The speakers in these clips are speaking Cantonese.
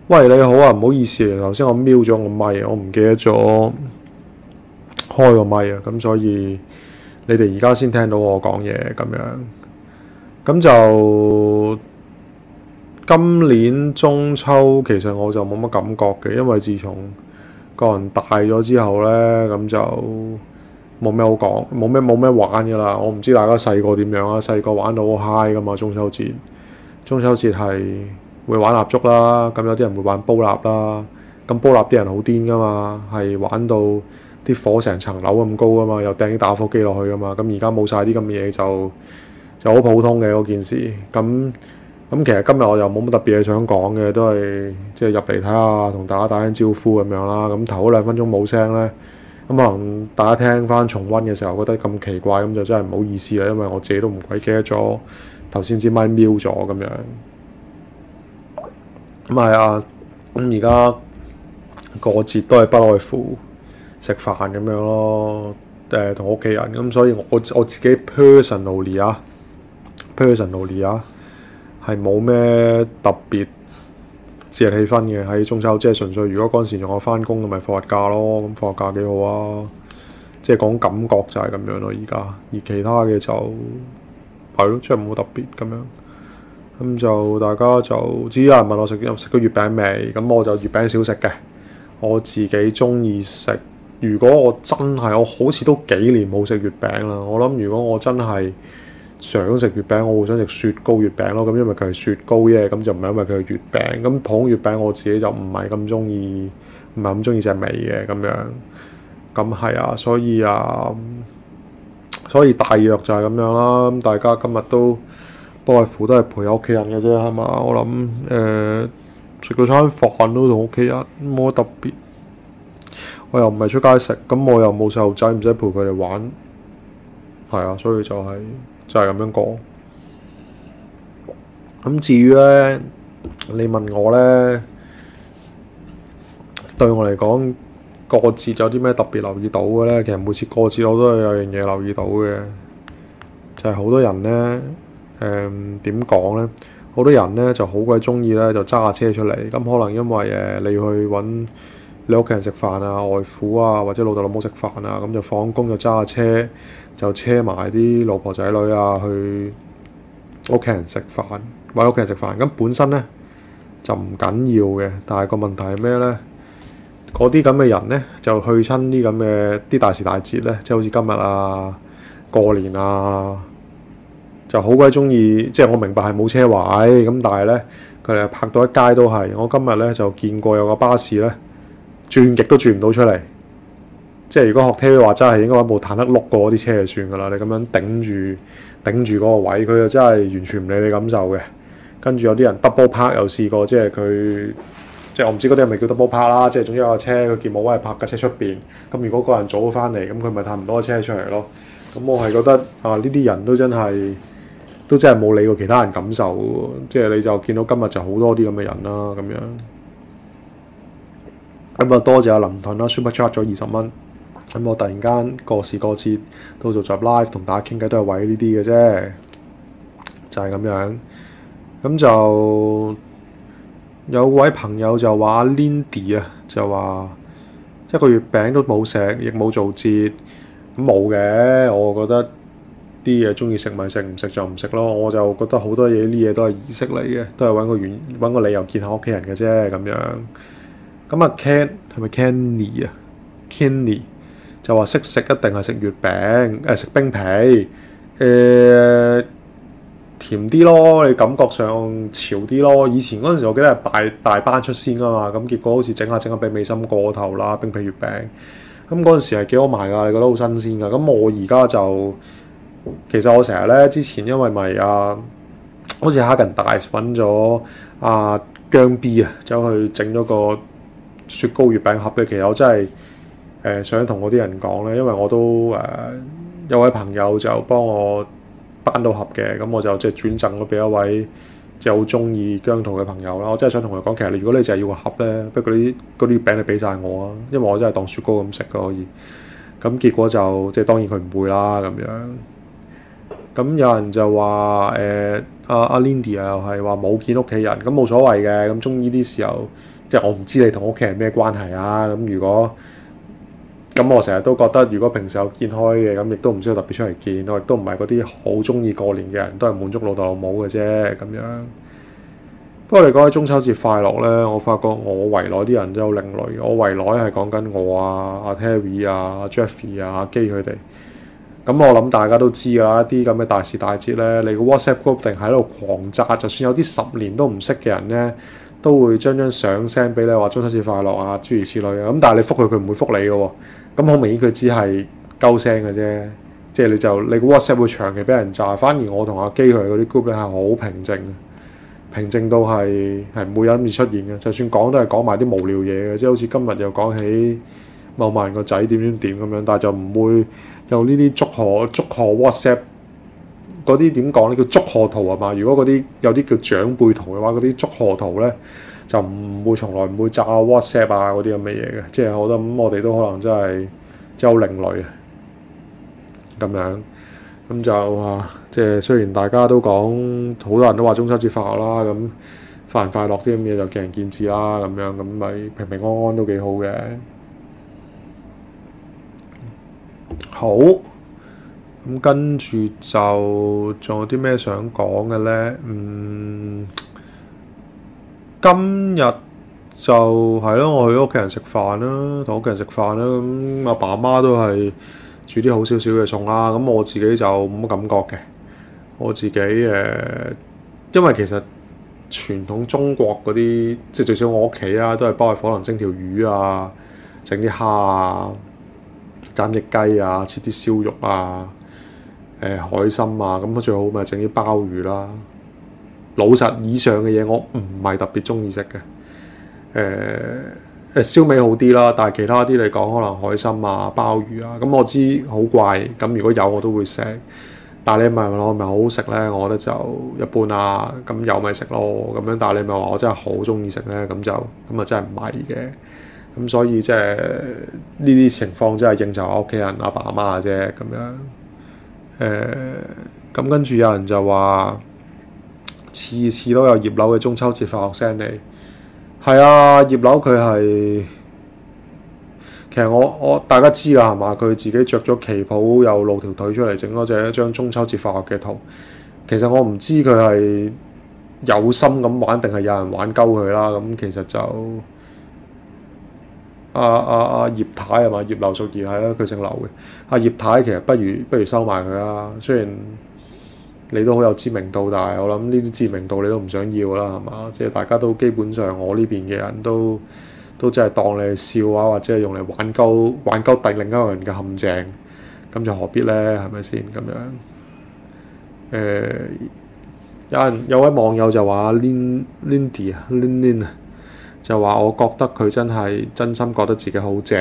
喂，你好啊，唔好意思，頭先我瞄咗個咪，我唔記得咗開個咪啊，咁所以你哋而家先聽到我講嘢咁樣。咁就今年中秋其實我就冇乜感覺嘅，因為自從個人大咗之後呢，咁就冇咩好講，冇咩玩噶啦。我唔知大家細個點樣啊，細個玩到好 high 噶嘛，中秋節。中秋節係會玩蠟燭啦，咁有啲人會玩煲蠟啦。咁煲蠟啲人好癲噶嘛，係玩到啲火成層樓咁高噶嘛，又掟啲打火機落去噶嘛。咁而家冇晒啲咁嘅嘢就好普通嘅嗰件事。咁其實今日我又冇乜特別嘢想講嘅，都係即係入嚟睇下，同大家打聲招呼咁樣啦。咁頭嗰2分鐘冇聲呢，咁可能大家聽翻重溫嘅時候覺得咁奇怪，咁就真係唔好意思啦，因為我自己都唔鬼記得咗頭先支咪瞄咗咁樣。咁係啊，咁而家過節都係不外乎食飯咁樣咯，同屋企人咁，所以我自己 personally 係冇咩特別節日氣氛嘅喺中秋，即係純粹如果嗰陣時仲有翻工咁咪放日假咯，咁放日假幾好啊！即係講感覺就係咁樣咯，而其他嘅就係咯，即係冇特別咁樣。咁就大家就知有人問我食咗月餅未，咁我就月餅少食嘅，我自己中意食。如果我好似都幾年冇食月餅啦，我諗如果我真係想食月餅，我會想食雪糕月餅咯。咁因為佢係雪糕啫，咁就唔係因為佢係月餅。咁普通月餅我自己就唔係咁中意隻味嘅咁樣。咁係啊，所以大約就係咁樣啦。咁大家今日都不外乎都係陪屋企人嘅啫，係嘛？我諗食咗餐飯都同屋企人冇乜特別。我又唔係出街食，咁我又冇細路仔，唔使陪佢哋玩。係啊，所以就係咁樣講。咁至於呢，你問我呢，對我嚟講過節有啲咩特別留意到嘅呢？其實每次過節我都係有樣嘢留意到嘅，就係好多人呢，點講呢？好多人呢就好鬼中意呢，就揸下車出嚟。咁可能因為你去揾你屋企人食飯啊，外父啊或者老豆老母食飯啊，咁就放工就揸下車，就車埋啲老婆仔女啊去屋企人食飯，揾屋企人食飯。咁本身呢就唔緊要嘅，但係個問題係咩呢？嗰啲咁嘅人呢，就去親啲咁嘅啲大時大節呢，即係好似今日啊、過年啊，就好鬼中意。即係我明白係冇車位，咁但係呢，佢哋泊到一街都係。我今日呢就見過有個巴士呢，轉極都轉唔到出嚟。即係如果學聽話真係應該揾部坦克碌過嗰啲車就算㗎啦。你咁樣頂住嗰個位，佢就真係完全唔理你感受嘅。跟住有啲人 double park 又試過，即係我唔知嗰啲係咪叫 double park 啦。即係總之有個車佢見冇位泊架車出邊，咁如果個人早翻嚟，咁佢咪泊唔到個車出嚟咯。咁我係覺得啊，呢啲人都真係冇理過其他人感受喎。即係你就見到今日就好多啲咁嘅人啦，咁樣。咁啊，多謝阿林頓啦 ，super chat 咗20蚊。咁我突然間過時過節到做集 live 同大家傾偈都係為呢啲嘅啫，就係咁樣。咁就有位朋友就話 Lindy 啊，就話一個月餅都冇食，亦冇做節。咁冇嘅，我覺得啲嘢中意食咪食，唔食就唔食咯。我就覺得好多嘢啲嘢都係儀式嚟嘅，都係揾個理由見下屋企人嘅啫咁樣。咁啊 Ken 係咪 Kenny 啊 ？Kenny 就話識食一定係食月餅，食冰皮，甜啲咯，你感覺上潮啲咯。以前嗰陣時我記得係大班出先噶嘛，咁結果好似整下俾美心過頭啦，冰皮月餅。咁嗰陣時係幾好賣㗎，你覺得好新鮮㗎。咁我而家就其實我成日咧之前因為咪好似哈根達斯揾咗姜 B 啊，走去整咗個雪糕月餅盒嘅。其實我真係想同嗰啲人講咧，因為我都有位朋友就幫我搬到盒嘅，咁我就即係轉贈咗俾一位即係好中意姜濤嘅朋友啦。我真係想同佢講，其實如果你淨係要個盒咧，不過嗰啲月餅你俾晒我啊，因為我真係當雪糕咁食㗎可以。咁結果就即係當然佢唔會啦咁樣。 咁有人就話阿 Lindy 又係話冇見屋企人，咁冇所謂嘅。咁中意呢啲時候，即係我唔知你同屋企人咩關係啊。咁如果咁我成日都覺得，如果平時有見開嘅，咁亦都唔需要特別出嚟見。我亦都唔係嗰啲好中意過年嘅人，都係滿足老豆老母嘅啫咁樣。不過你講起中秋節快樂咧，我發覺我圍內啲人都有另類。我圍內係講緊我阿 Terry 阿 Jeffrey 阿基佢哋。咁我諗大家都知㗎啦，一啲咁嘅大時大節咧，你個 WhatsApp group 定喺度狂炸，就算有啲10年都唔識嘅人咧，都會將張相 send 俾你話中秋節快樂啊，諸如此類嘅。咁但係你覆佢，佢唔會覆你嘅喎。咁好明顯佢只係鳩聲嘅啫，即係你個 WhatsApp 會長期俾人炸。反而我同阿基佢嗰啲 group 咧係好平靜嘅，平靜到係唔會有咁出現嘅。就算講都係講埋啲無聊嘢嘅，即係好似今日又講起某人個仔點咁樣，但係就唔會有呢啲祝賀 WhatsApp 嗰啲點講咧，叫祝賀圖係嘛？如果嗰啲有啲叫長輩圖嘅話，嗰啲祝賀圖咧就從來唔會炸 WhatsApp 啊嗰啲咁嘅嘢嘅。即係我覺得我哋都可能真係好另類啊咁樣。咁就即係雖然大家都講好多人都話中秋節快樂啦，咁快唔快樂啲咁嘢就見仁見智啦咁樣，咁咪平平安安都幾好嘅。好，咁跟住就仲有啲咩想講嘅咧？今日就係咯，我去屋企人食飯啦，同屋企人食飯啦。咁阿爸阿媽都係煮啲好少少嘅餸啦。咁我自己就冇乜感覺嘅。我自己因為其實傳統中國嗰啲，即係最少我屋企啊，都係包佢可能蒸條魚啊，整啲蝦啊。斬隻雞啊，切啲燒肉啊，海參啊，咁最好咪整啲鮑魚啦。老實以上嘅嘢我唔係特別中意食嘅。燒味好啲啦，但係其他啲嚟講，可能海參啊、鮑魚啊，咁我知好貴。咁如果有我都會食，但係你問我係咪好好食咧？我覺得就一般啦。咁有咪食咯，咁樣。但係你咪話我真係好中意食咧，咁就咁啊，真係唔係嘅。咁所以即係呢啲情況真係應酬我屋企人阿爸阿媽嘅啫咁樣。咁跟住有人就話次次都有葉劉嘅中秋節快樂 send 你。係啊，葉劉佢係其實我大家知㗎係嘛？佢自己着咗旗袍又露條腿出嚟整嗰一張中秋節快樂嘅圖。其實我唔知佢係有心咁玩定係有人玩鳩佢啦。咁其實就阿葉太係嘛？葉劉淑儀係啊，佢姓劉嘅。阿葉太其實不如收埋佢啦。雖然你都好有知名度，但係我諗呢啲知名度你都唔想要啦，係嘛？即係大家都基本上我呢邊嘅人都真係當你係笑話，或者係用嚟玩鳩第另一個人嘅陷阱，咁就何必咧？係咪先咁樣？有位網友就話 Lindy 啊 Lin 啊。就話我覺得佢真心覺得自己好正。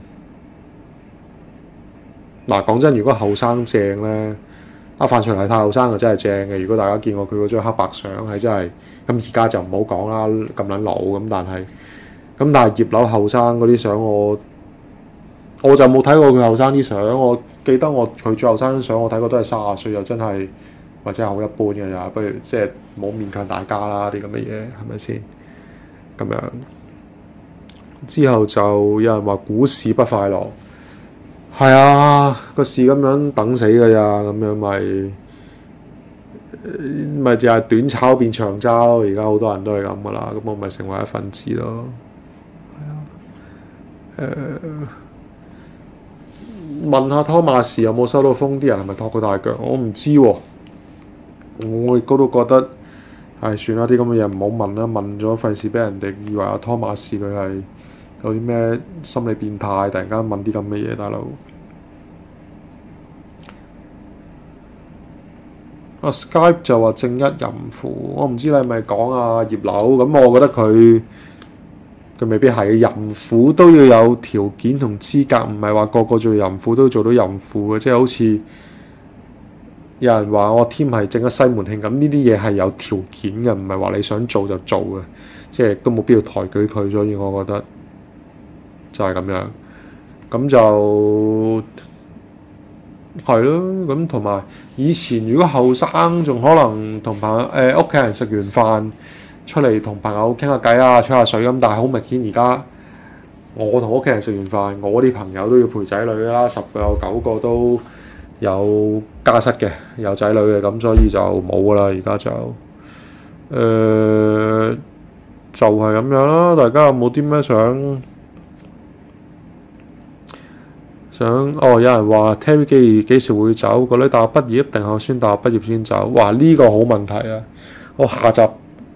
嗱，講真，如果後生正咧，范徐麗泰後生就真係正嘅。如果大家見過佢嗰張黑白相，係真係咁。而家就唔好講啦，咁撚老咁。但係葉劉後生嗰啲相，我就冇睇過佢後生啲相。我記得佢最後生啲相，我睇過都係30歲，又真係或者係好一般嘅咋。不如即係唔好勉強大家啦，啲咁嘅嘢係咪先？咁樣之後就有人話股市不快樂，係啊，個市咁樣等死㗎咋，咁樣咪就係短炒變長揸咯。而家好多人都係咁噶啦，咁我咪成為一份子咯。係啊，問下湯馬士有冇收到風，啲人係咪托佢大腳？我唔知喎，我亦都覺得。係算啦，啲咁嘅嘢唔好問啦，問咗費事俾人哋以為阿湯馬士佢係有啲咩心理變態，突然間問啲咁嘅嘢，大佬。Skype 就話正一淫婦，我唔知你係咪講阿葉劉咁，我覺得佢未必係淫婦都要有條件同資格，唔係話個個做淫婦都做到淫婦嘅，即係好似。有人話我 team 係正一西門慶咁，呢啲嘢係有條件嘅，唔係話你想做就做嘅，即係都冇必要抬舉佢，所以我覺得就係咁樣。咁就係咯，咁同埋以前如果後生仲可能同朋友屋企人食完飯出嚟同朋友傾下偈啊，吹下水咁，但係好明顯而家我同屋企人食完飯，我啲朋友都要陪仔女啦，10個有9個都有家室嘅，有仔女嘅，咁所以就冇噶啦，而家就就係咁樣啦。大家有冇啲咩有人話 Terry 幾時會走？個女大學畢業定係先大學畢業先走？哇！呢個好問題啊！我下集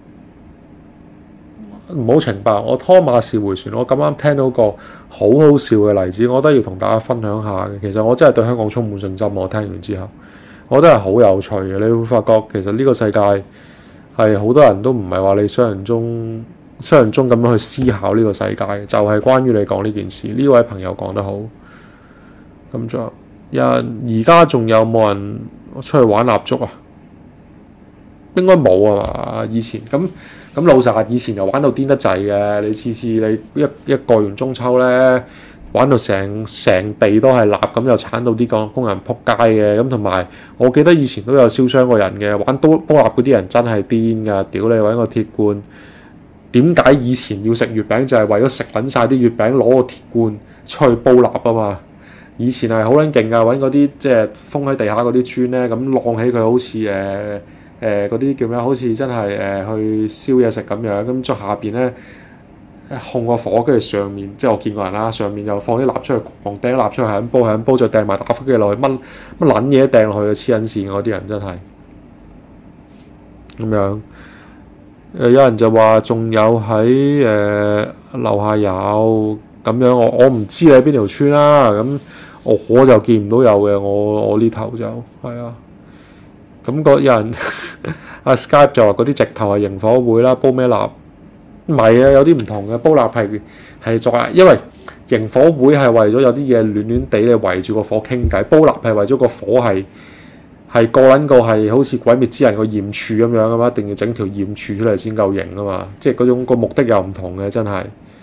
唔好情白，我拖馬氏回旋，我咁啱聽到個好好笑嘅例子，我覺得要同大家分享下嘅。其實我真係對香港充滿信心，我聽完之後，我覺得係好有趣嘅。你會發覺其實呢個世界係好多人都唔係話你想象中咁樣去思考呢個世界，就係關於你講呢件事。呢位朋友講得好。咁就而家仲有冇人出去玩蠟燭啊？應該冇啊嘛。以前咁老實，以前又玩到癲得滯嘅。你次次你一過完中秋咧，玩到成地都係蠟，咁又鏟到啲工人撲街嘅。咁同埋我記得以前都有燒傷過人嘅。玩煲蠟嗰啲人真係癲㗎，屌你揾個鐵罐。點解以前要食月餅就係為咗食撚晒啲月餅，攞個鐵罐出去煲蠟啊嘛？以前係好撚勁㗎，揾嗰啲即係封喺地下嗰啲磚咧，咁晾起佢好似嗰啲叫咩？好似真係去燒嘢食咁樣，咁再下邊咧控個火，跟住上面即係我見過人啦，上面又放啲蠟出去，狂掟蠟出去，係咁煲，再掟埋打火機落去，乜撚嘢掟落去，黐撚線嗰啲人真係咁樣。有人就話仲有喺樓下有咁樣，我唔知你喺邊條村啦，咁我就見唔到有嘅，我呢頭就係啊。咁有人阿 Skype 就話嗰啲直頭係螢火會啦，煲咩蠟？唔係啊，有啲唔同嘅，煲蠟係作，因為螢火會係為咗有啲嘢暖暖地，你圍住個火傾偈；煲蠟係為咗個火係個撚個係好似鬼滅之刃個焰柱咁樣啊嘛，一定要整條焰柱出嚟先夠型啊嘛，即係嗰種個目的又唔同嘅，真係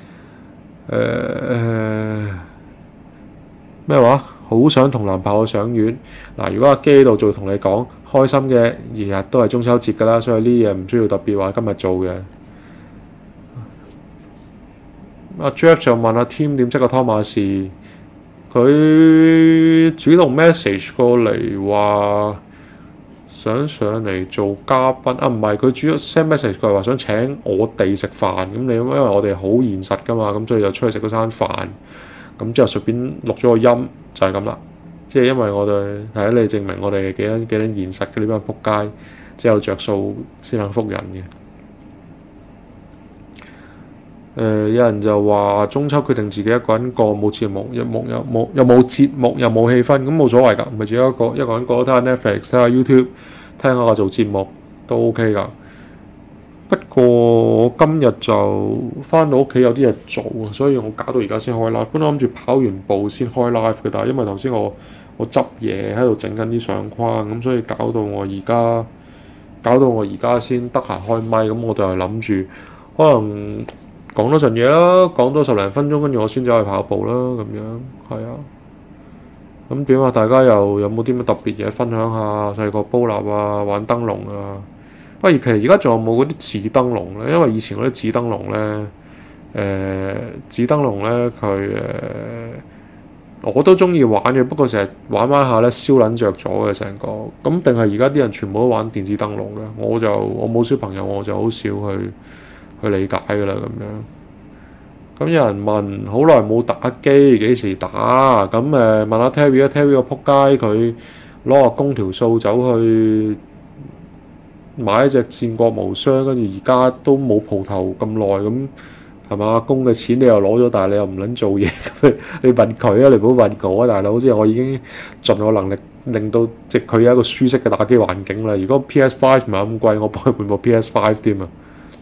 咩話？好想同男朋友上院嗱，如果阿基喺度就同你講，開心嘅日日都係中秋節㗎啦，所以呢啲嘢唔需要特別話今日做嘅。阿 Jeff 就問阿 Tim 點識個湯馬士，佢主動 message 過嚟話想上嚟做嘉賓啊，唔係佢主動 send message 過嚟話想請我哋食飯，咁你因為我哋好現實㗎嘛，咁所以就出去食嗰餐飯，咁之後順便錄咗個音就係咁啦。即係因為我哋係你證明我哋幾撚現實嘅呢班仆街，只有着數先肯覆人嘅。有人就話中秋決定自己一個人過，冇節目，又冇節目，又冇氣氛，咁冇所謂㗎，咪自己一個人過，睇下 Netflix，睇下 YouTube，聽下我做節目都 OK 㗎。不過我今日就翻到屋企有啲嘢做啊，所以我搞到而家先開 live。本來諗住跑完步先開 live 嘅，但係因為頭先我執嘢喺度整緊啲相框，咁所以搞到我而家先得閒開咪，咁我就係諗住可能講多陣嘢啦，講多10零分鐘，跟住我先走去跑步啦，咁樣係啊。咁點啊？大家又有冇啲咩特別嘢分享下？細個煲蠟啊，玩燈籠啊。不過其實而家仲有冇嗰啲紙燈籠咧？因為以前嗰啲紙燈籠咧，佢我都中意玩嘅，不過成日玩下咧燒撚着咗嘅成個。咁定係而家啲人全部都玩電子燈籠嘅？我冇小朋友，我就好少去理解㗎啦咁樣。咁有人問好耐冇打機，幾時打？咁問下 Terry 啊，Terry 個撲街佢攞阿公條數走去買一隻戰國無雙，跟住而家都冇蒲頭咁耐，咁係嘛？阿公嘅錢你又攞咗，但係你又唔撚做嘢，你問佢啊，你唔好問我啊，大佬！好似我已經盡我能力令到即佢有一個舒適嘅打機環境啦。如果 PS5 唔係咁貴，我幫佢換部 PS5 添啊！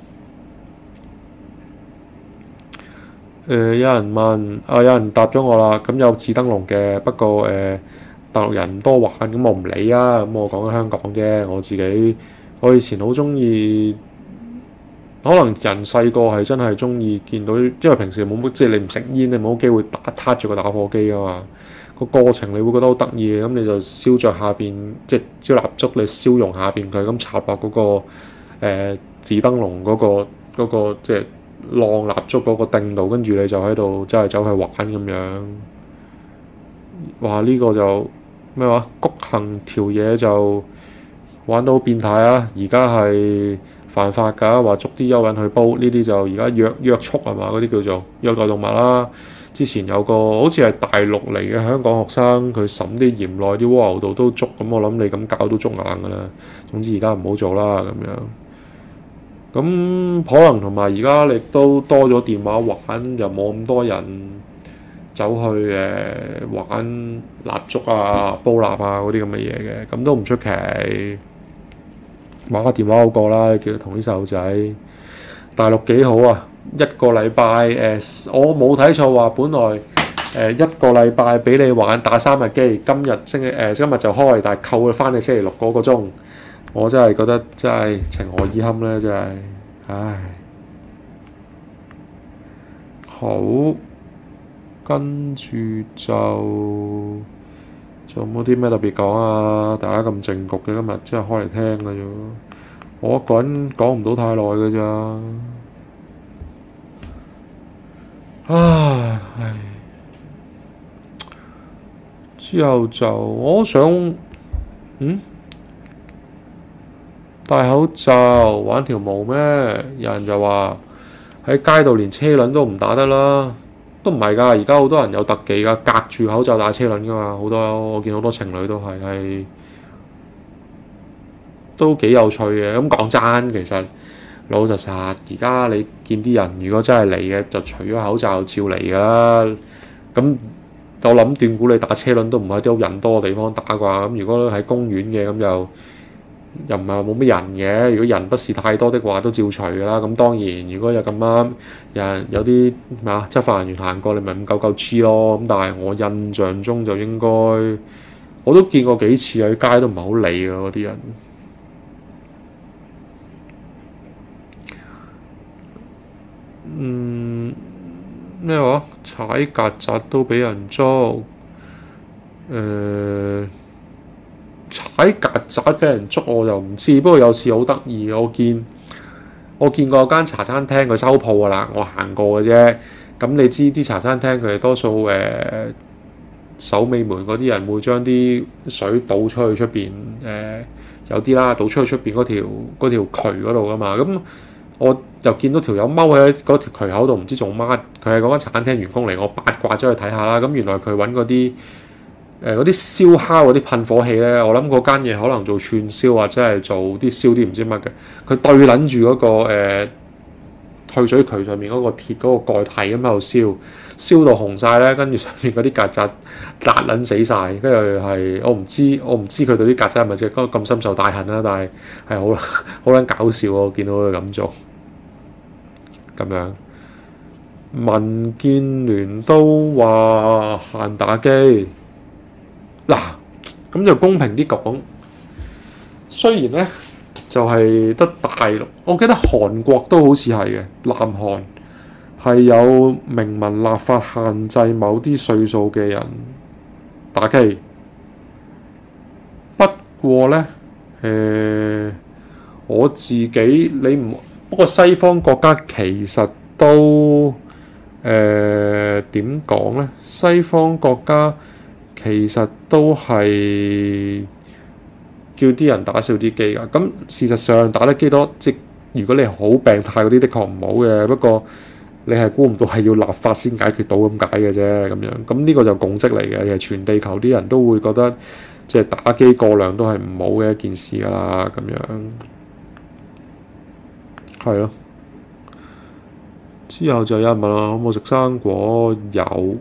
有人問有人答咗我啦，咁有紙燈籠嘅，不過大陸人唔多玩，咁我唔理啊。咁我講緊香港啫，我以前好中意，可能人細個係真係中意見到，因為平時冇乜，即係你唔食煙，你冇機會撻住個打火機啊嘛。 個過程你會覺得好得意嘅，咁你就燒着下邊，即係支蠟燭你燒溶下邊佢，咁插落嗰個紙燈籠嗰個即係晾蠟燭嗰個頂度，跟住你就喺度真係走去玩咁樣。哇！呢個就咩話？谷行條嘢就玩到好變態啊！而家係犯法㗎，話捉啲蚯蚓去煲，呢啲就而家約束係嘛？嗰啲叫做虐待動物啦。之前有個好似係大陸嚟嘅香港學生，佢審啲鹽內啲蝸牛度都捉，咁我諗你咁搞都捉硬㗎啦。總之而家唔好做啦咁樣。咁可能同埋而家你都多咗電話玩，又冇咁多人走去玩蠟燭啊、煲蠟啊嗰啲咁嘅嘢嘅，咁都唔出奇。玩下電話好過啦，叫佢同啲細路仔。大陸幾好啊！一個禮拜我冇睇錯話，本來一個禮拜俾你玩打3日機，今日今日就開，但係扣佢翻你星期六嗰個鐘，我真係覺得真係情何以堪咧！真係，唉，好，跟住就仲有冇啲咩特別講啊？大家咁靜局嘅今日真係開嚟聽嘅啫，我一個人講唔到太耐嘅咋。唉，之後就我想戴口罩玩條毛咩？有人就話喺街度連車輪都唔打得啦，都唔係㗎。而家好多人有特技㗎，隔住口罩打車輪㗎嘛。好多我見好多情侶都係都幾有趣嘅。咁講真，其實老實實，而家你見啲人如果真係嚟嘅，就除咗口罩照嚟㗎啦。咁我諗斷估你打車輪都唔喺啲好人多嘅地方打啩。咁如果喺公園嘅，咁又唔係冇乜人嘅。如果人不是太多的話，都照除㗎啦。咁當然，如果有咁啱有啲執法人員行過，你咪599 G 咯。咁但係我印象中就應該我都見過幾次喺街都唔係好理㗎嗰啲人。咩話？踩曱甴都俾人捉？踩曱甴俾人捉我就唔知，不過有次好得意，我見過間茶餐廳佢收鋪㗎啦，我行過嘅啫。咁你知啲茶餐廳佢哋多數守尾門嗰啲人會將啲水倒出去出邊，有啲啦，倒出去出邊嗰條渠嗰度㗎嘛。咁我又見到條友踎喺嗰條渠口度，唔知做乜。佢係嗰間茶餐廳員工嚟，我八卦咗去睇下啦。咁原來佢揾嗰啲燒烤嗰啲噴火器咧，我諗嗰間嘢可能做串燒或者係做啲燒啲唔知乜嘅。佢對撚住嗰個退水渠上面嗰個鐵嗰個蓋體咁喺度燒到紅晒咧，跟住上面嗰啲曱甴辣撚死晒。跟住係我唔知佢對啲曱甴係咪即係咁深受大恨啦，但係係好撚搞笑，我見到佢咁做。咁樣，民建聯都話限打機，嗱，咁就公平啲講。雖然咧就係得大陸，我記得韓國都好似係嘅，南韓係有明文立法限制某啲歲數嘅人打機。不過咧，我自己你唔。不過西方國家其實都點講呢？西方國家其實都係叫啲人打少啲機㗎。咁事實上打得機多，即如果你係好病態嗰啲，的確唔好嘅。不過你係估唔到係要立法先解決到咁解嘅啫。咁樣咁呢個就共識嚟嘅，其實全地球啲人都會覺得即係打機過量都係唔好嘅一件事㗎啦。咁樣。係咯，之後就有人問我有冇食生果，有，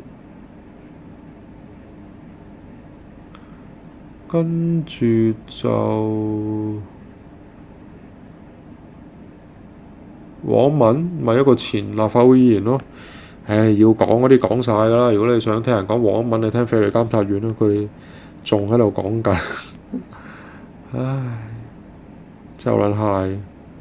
跟住就網民咪一個前立法會議員咯。要講嗰啲講晒㗎啦。如果你想聽人講網民，你聽飛利監察院啦，佢哋仲喺度講緊。唉，就撚係。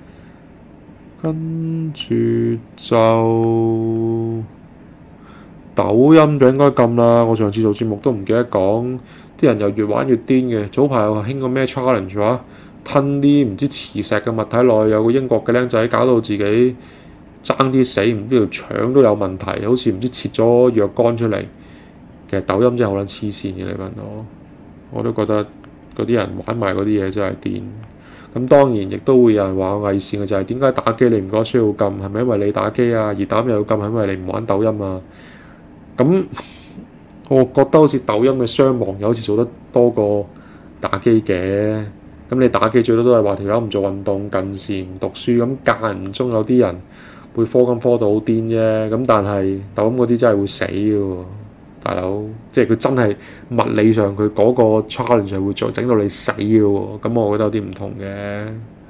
跟住就抖音就應該禁啦。我上次做節目都唔記得講，啲人又越玩越癲嘅。早排又興個咩 challenge 話吞啲唔知磁石嘅物體落去，有個英國嘅僆仔搞到自己爭啲死，唔知條腸都有問題，好似唔知切咗藥乾出嚟。其實抖音真係好撚黐線嘅，你問我都覺得嗰啲人玩埋嗰啲嘢真係癲。咁當然亦都會有人話我偽善嘅，就係點解打機你唔覺得需要禁？係咪因為你打機啊？而打又要禁係因為你唔玩抖音啊？咁我覺得好似抖音嘅傷亡又好似做得多過打機嘅。咁你打機最多都係話條友唔做運動、近視、唔讀書，咁間唔中有啲人會科金科到好癲啫。咁但係抖音嗰啲真係會死嘅喎，大佬，即係佢真係物理上佢嗰個 challenge 係會整到你死嘅喎。咁我覺得有啲唔同嘅。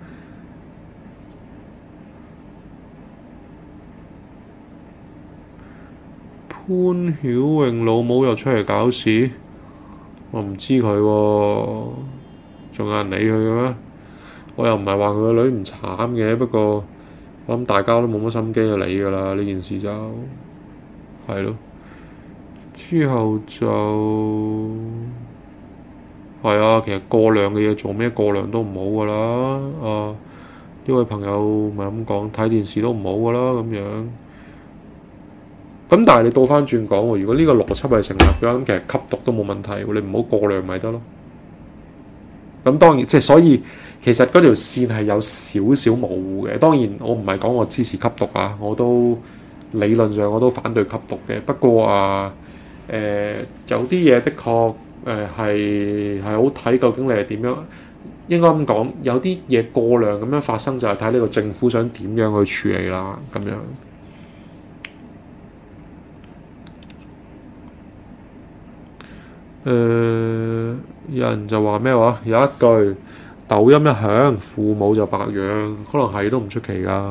潘曉穎老母又出嚟搞事，我唔知佢喎，仲有人理佢嘅咩？我又唔係話佢個女唔慘嘅，不過我諗大家都冇乜心機去理㗎啦，呢件事就係咯。之後就係啊，其實過量嘅嘢做咩過量都唔好㗎啦。啊，呢位朋友咪咁講，睇電視都唔好㗎啦咁樣。咁但係你倒翻轉講喎，如果呢個邏輯係成立嘅話，咁其實吸毒都冇問題喎，你唔好過量咪得咯。咁當然即係所以其實嗰條線係有少少模糊嘅。當然我唔係講我支持吸毒啊，我都理論上我都反對吸毒嘅。不過有啲嘢的確係好睇，究竟你係點樣？應該咁講，有啲嘢過量咁樣發生，就係睇呢個政府想點樣去處理啦。咁樣。有人就話咩話？有一句抖音一響，父母就白養，可能係都唔出奇㗎。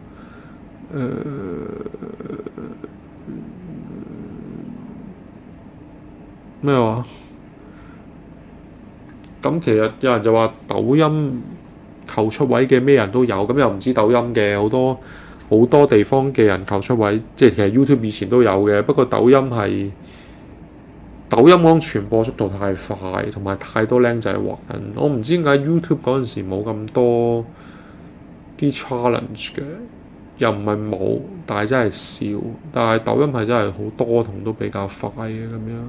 咩話？咁其實有人就話抖音求出位嘅咩人都有，咁又唔知抖音嘅好多地方嘅人求出位，即係其實 YouTube 以前都有嘅，不過抖音講傳播速度太快，同埋太多僆仔玩。我唔知點解 YouTube 嗰陣時冇咁多啲 challenge 嘅，又唔係冇，但係真係少。但係抖音係真係好多同都比較快嘅咁樣。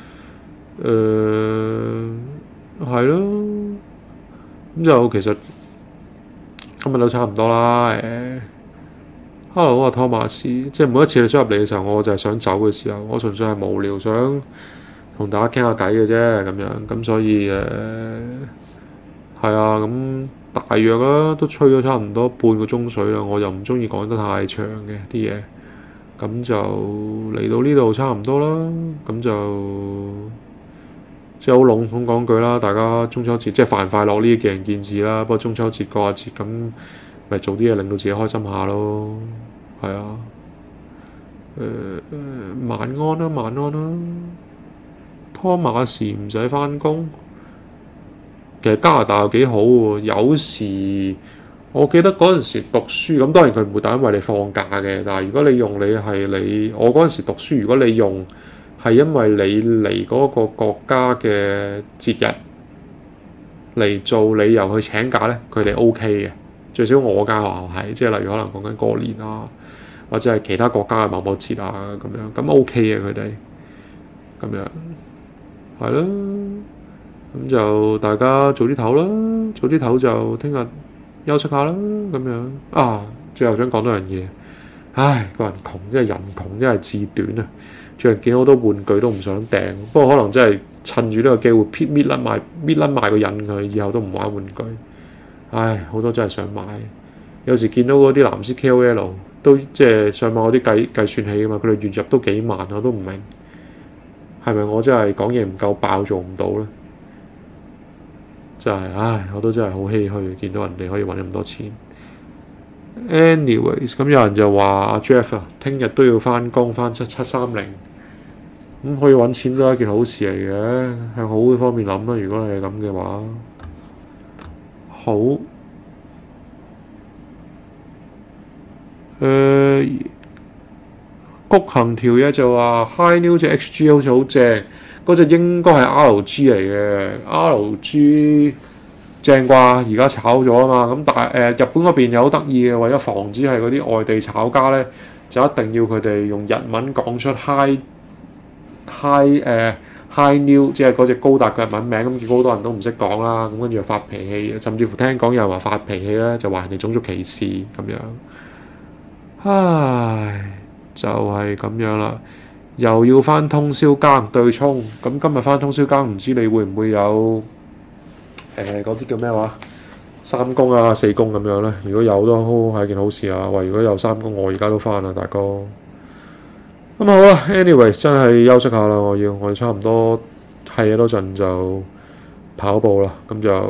係咯，咁就其實今日都差唔多啦。Hello 啊，托馬斯，即係每一次你想入嚟嘅時候，我就係想走嘅時候，我純粹係無聊想同大家傾下偈嘅啫，咁樣咁所以係啊，咁大約啦，都吹咗差唔多半個鐘水啦。我又唔中意講得太長嘅啲嘢，咁就嚟到呢度差唔多啦。咁就即係好籠統講句啦，大家中秋節即係快唔快樂呢啲見仁見智啦。不過中秋節過下節咁，咪做啲嘢令到自己開心下咯。係啊，晚安啦，晚安啦。拖馬時唔使返工，其實加拿大又幾好喎。有時我記得嗰陣時讀書，咁當然佢唔會特登為你放假嘅。但係如果你用我嗰陣時讀書，如果你用係因為你嚟嗰個國家嘅節日嚟做理由去請假咧，佢哋 OK 嘅。最少我間學校係，即係例如可能講緊過年啊，或者係其他國家嘅某某節啊咁樣，咁 OK 嘅佢哋咁樣。係咯，咁就大家早啲唞啦，早啲唞就聽日休息下啦，咁樣啊。最後想講多樣嘢，唉，個人窮，真係人窮，真係志短啊！最近見到好多玩具都唔想訂，不過可能真係趁住呢個機會搣甩埋個癮佢，以後都唔玩玩具。唉，好多真係想買，有時見到嗰啲藍絲 KOL 都即係上網嗰啲計算器㗎嘛，佢哋月入都幾萬，我都唔明。係咪我真係講嘢唔夠爆做唔到呢？真係，唉，我都真係好唏噓，見到人哋可以揾咁多錢。Anyways， 咁有人就話阿 Jeff 啊，聽日都要返工，返7730，咁可以揾錢都係一件好事嚟嘅，向好嘅方面諗啦。如果係咁嘅話，好。 谷行條嘢就話 High New 隻 XG 好似好正，嗰隻應該係 RG 嚟嘅 ，RG 正啩，而家炒咗啊嘛。咁但係日本嗰邊又好得意嘅，為咗防止係嗰啲外地炒家咧，就一定要佢哋用日文講出 High New， 即係嗰隻高達嘅日文名，咁結果好多人都唔識講啦，咁跟住就發脾氣，甚至乎聽講有人話發脾氣咧，就話人哋種族歧視咁樣。唉，就係咁樣啦，又要翻通宵更對沖，咁今日翻通宵更，唔知你會唔會有嗰啲叫咩話3公啊4公咁樣咧？如果有都係一件好事啊！喂，如果有3公，我而家都翻啦，大哥。咁好啦 ，anyway 真係休息下啦，我哋差唔多係嗰陣就跑步啦，咁就。